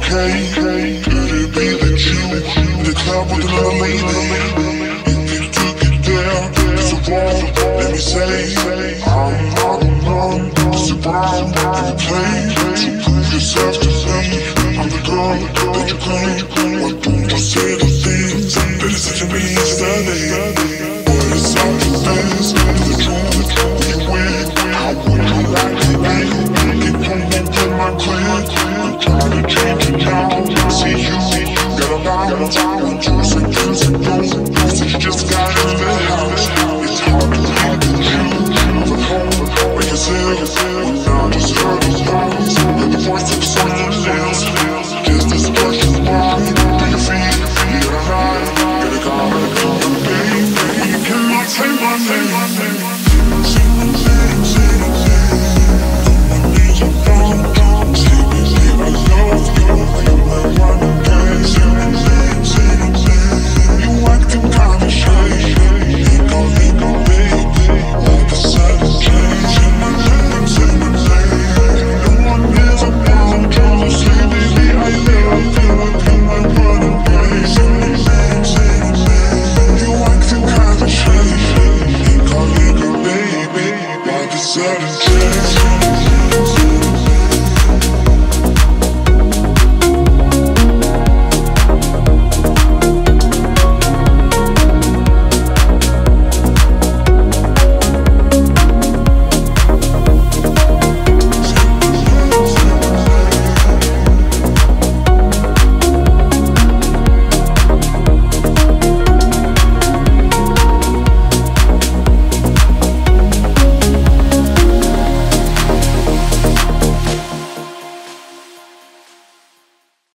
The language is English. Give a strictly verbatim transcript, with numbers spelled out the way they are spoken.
okay? Could it be that you in the club with another lady? If you do get there, it's a wrong. Let me say, I'm not the one. It's a wrong. And you play to prove yourself to me. I'm the girl that you claim. Why don't you say the things that is such a me yesterday? What is something best? The truth, you win. How would you like to be? Get home in my crib. I'm trying to change it now. See you, got a bounce. One, two, six, two, six, go. Since you just got in the house, it's hard to leave the you. I'm at home, make yourself. When I just heard the voice, and the voice of someone else. Just this person's body, do you feel? You gotta ride, gotta go, gotta go, baby. You cannot say my name. Say my name, say my name. No one needs a phone. Say me, say I love you. You're my one and only. Say my name, say my name. You acting kinda shy. Nico, Nico, baby. All the sudden change. Say my name, say my name. No one needs a phone. Say baby, I love you. You're my one and only. Say my name, say my name. You acting kinda shy. Nico, Nico, baby. All the sudden change.